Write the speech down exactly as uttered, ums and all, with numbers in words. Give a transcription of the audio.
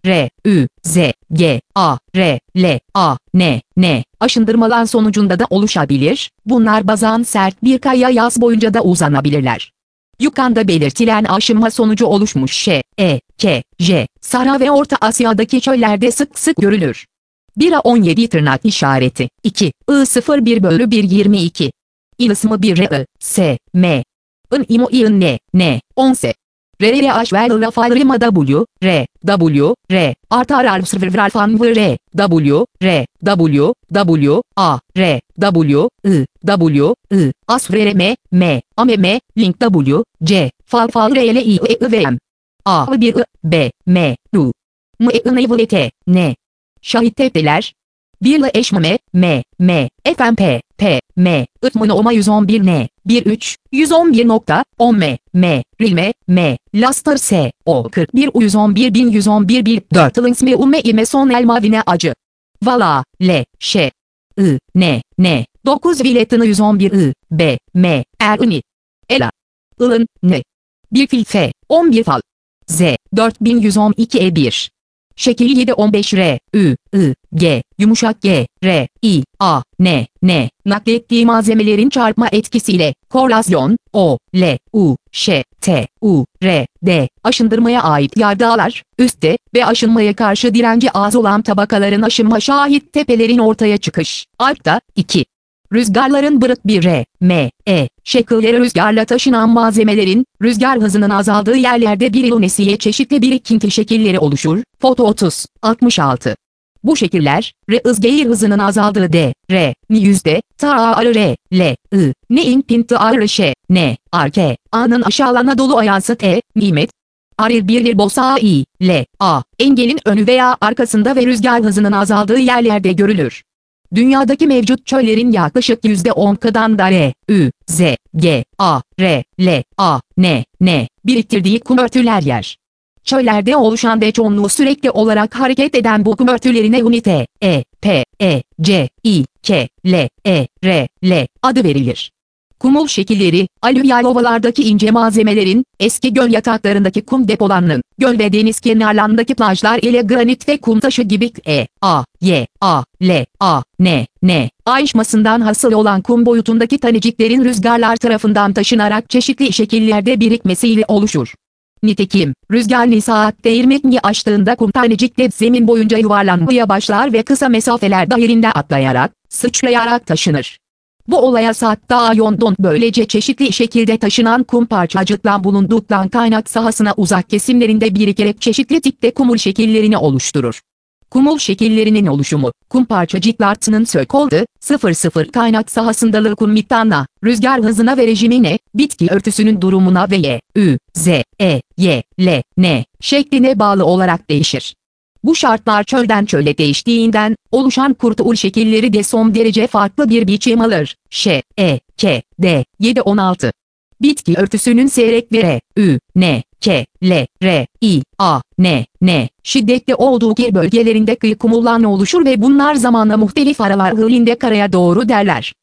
R, Ü, Z, G, A, R, L, A, N, N. Aşındırmalar sonucunda da oluşabilir. Bunlar bazen sert bir kaya yaz boyunca da uzanabilirler. Yukarıda belirtilen aşınma sonucu oluşmuş Ş, E, K, J, Sahra ve Orta Asya'daki çöllerde sık sık görülür. bir A on yedi tırnak işareti. iki. I sıfır bir bölü bir yirmi iki. İl ismi bir R, I, S, M. In imo in N, N, on S. R R H ve L F Rima W, R, W, R, artar arvsrvr alfan V R, W, R, W, W, A, R, W, I, W, I, asfr M, M, A M M, link W, C, fal fal R L I E I V M. A bir I, B, M, U. M E I N T, N. Şahit tepkiler. bir eş M, M, M, F M P, P, M, İtmonoma yüz on bir N, bir üç, yüz on bir nokta on M, M, Rilme, M, Laster S, O kırk bir U yüz on bir bin yüz on bir bir dört Links mi ume ime son el mavine acı. Vala, L, Ş, I, N, N, dokuz Viletini yüz on bir I, B, M, Erni, Ela, Ilın, N, bir fil F, on bir fal, Z, dört bin yüz on iki E bir. Şekil yedi on beş R, Ü, I, G, yumuşak G, R, I, A, N, N, naklettiği malzemelerin çarpma etkisiyle, korlasyon, O, L, U, Ş, T, U, R, D, aşındırmaya ait yardağlar, üstte ve aşınmaya karşı direnci az olan tabakaların aşınma şahit tepelerin ortaya çıkış. Alpta, iki. Rüzgarların bırık bir R, M, E, şekilleri rüzgarla taşınan malzemelerin, rüzgar hızının azaldığı yerlerde bir ilonesiye çeşitli birikinti şekilleri oluşur. Foto otuz, altmış altı. Bu şekiller, rüzgar hızının azaldığı D, R, N yüzde, ta R, L, I, N'in pinti R, Ş, N, R, K, A'nın aşağı Anadolu ayası T, Nimet, R bir bosa I, L, A, engelin önü veya arkasında ve rüzgar hızının azaldığı yerlerde görülür. Dünyadaki mevcut çöllerin yaklaşık yüzde on kadar R, Ü, Z, G, A, R, L, A, N, N, biriktirdiği kum örtüler yer. Çöllerde oluşan ve çoğunluğu sürekli olarak hareket eden bu kum örtülerine unite, E, P, E, C, I, K, L, E, R, L adı verilir. Kumul şekilleri, alüvyal ovalardaki ince malzemelerin, eski göl yataklarındaki kum depolarının, göl ve deniz kenarlarındaki plajlar ile granit ve kum taşı gibi E, A, Y, A, L, A, N, N, ayrışmasından hasıl olan kum boyutundaki taneciklerin rüzgarlar tarafından taşınarak çeşitli şekillerde birikmesiyle oluşur. Nitekim, rüzgar saatte yirmi mil aştığında kum tanecikler zemin boyunca yuvarlanmaya başlar ve kısa mesafeler dahilinde atlayarak, sıçrayarak taşınır. Bu olaya saatte ayondon böylece çeşitli şekilde taşınan kum parçacıklar bulundukları kaynak sahasına uzak kesimlerinde birikerek çeşitli tipte kumul şekillerini oluşturur. Kumul şekillerinin oluşumu, kum parçacıklarının söküldüğü, sıfır sıfır kaynak sahasındalığı kum miktarına, rüzgar hızına ve rejimine, bitki örtüsünün durumuna ve Y, Ü, Z, E, Y, L, N şekline bağlı olarak değişir. Bu şartlar çölden çöle değiştiğinden, oluşan kurtul şekilleri de son derece farklı bir biçim alır. Ş, E, K, D, yedi on altı. Bitki örtüsünün seyrek ve R, Ü, N, K, L, R, I, A, N, N şiddetli olduğu yer bölgelerinde kıyı kumullarla oluşur ve bunlar zamanla muhtelif aralar halinde karaya doğru derler.